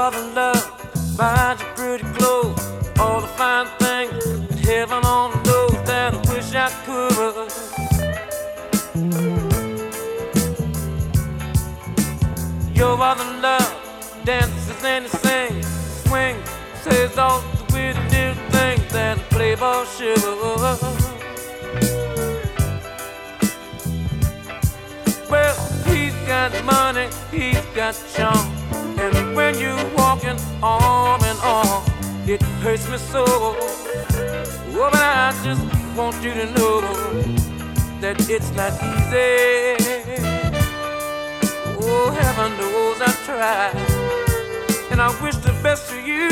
the love behind your pretty clothes, all the fine things that heaven only knows that I wish I could. You're all the love, dances and you sing, swing, says all the weird little things that a playboy should. Well, he's got money, he's got charm, and when you're walking on and on, it hurts me so. Oh, but I just want you to know that it's not easy. Oh, heaven knows I tried, and I wish the best for you.